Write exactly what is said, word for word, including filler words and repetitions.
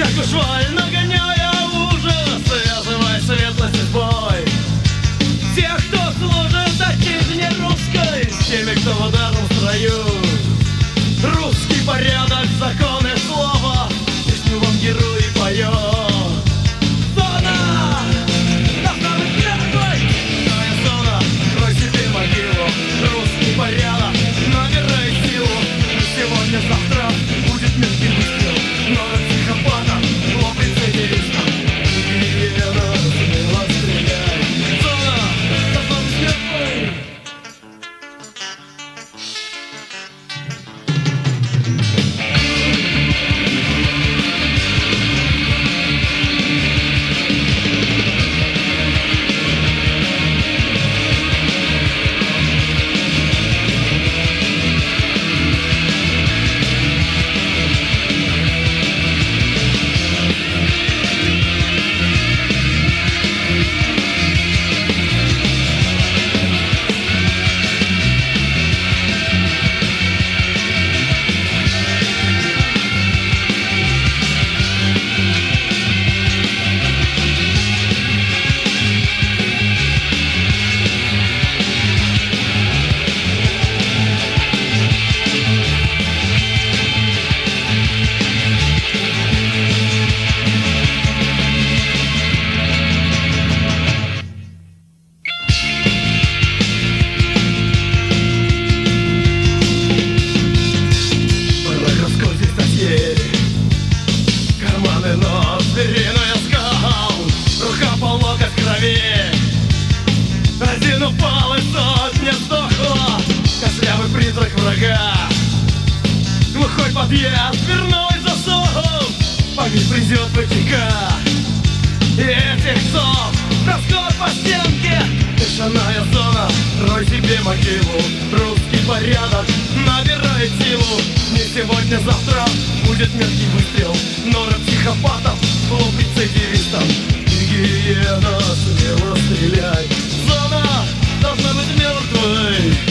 всякую шваль, нагоняя ужас, связывая светлость с бой. Тех, кто служит отчизне русской, с теми, кто в ударном строю. Русский порядок, законы, слова, песню вам герои поет. Зона! Должна быть мертвой! Новая зона, крой себе могилу. Русский порядок, набирай силу. Сегодня-завтра будет меткий выстрел. Много психопатов, лоб рецидивистов. Гиена, смело стреляй. Зона! Должна быть мертвой! Один упал и сотня сдохла. Костлявый призрак врага. Глухой подъезд, дверной засов. Память придет в века. И этих сов расход по стенке. Тишиная зона, рой себе могилу. Русский порядок набирает силу. Не сегодня-завтра будет меткий выстрел. Нора психопатов, клуб рецидивистов. Гиена, смело стреляй. Зона должна быть мертвой.